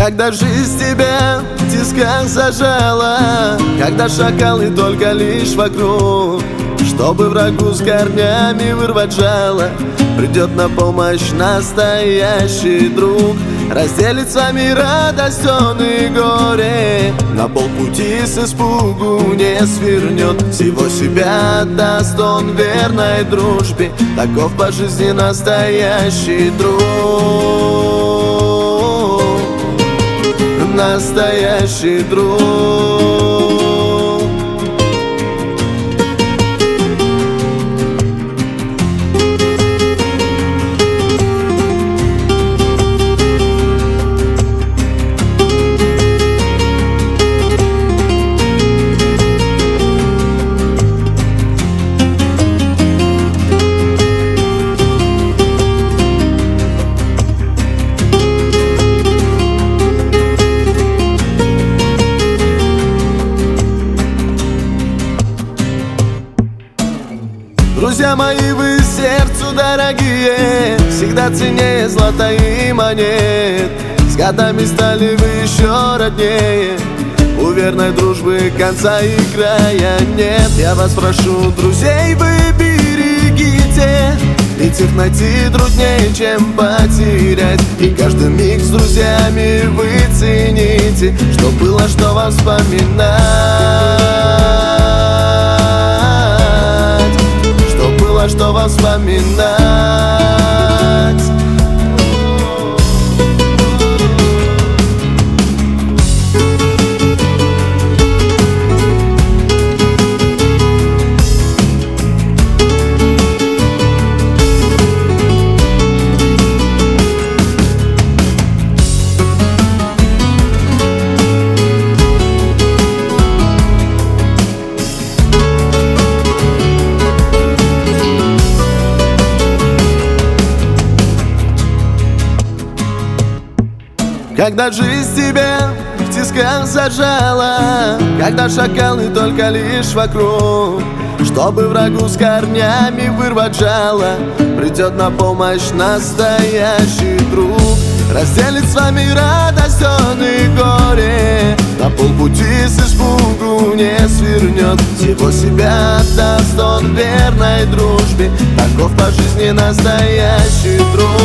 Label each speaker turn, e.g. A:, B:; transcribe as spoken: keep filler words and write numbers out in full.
A: Когда жизнь тебя в тисках зажала, когда шакалы только лишь вокруг, чтобы врагу с корнями вырвать жало, придет на помощь настоящий друг. Разделит с вами радость он и горе, на полпути с испугу не свернет. Всего себя отдаст он верной дружбе, таков по жизни настоящий друг. Настоящий друг. Друзья мои, вы сердцу дорогие, всегда ценнее злата и монет. С годами стали вы еще роднее, у верной дружбы конца и края нет. Я вас прошу, друзей вы берегите, ведь их найти труднее, чем потерять. И каждый миг с друзьями вы цените, что было, что вам вспоминать. Что вам вспоминать. Когда жизнь тебя в тисках зажала, когда шакалы только лишь вокруг, чтобы врагу с корнями вырвать жало, придет на помощь настоящий друг. Разделит с вами радость он и горе, на полпути с испугу не свернет. Всего себя отдаст он верной дружбе, таков по жизни настоящий друг.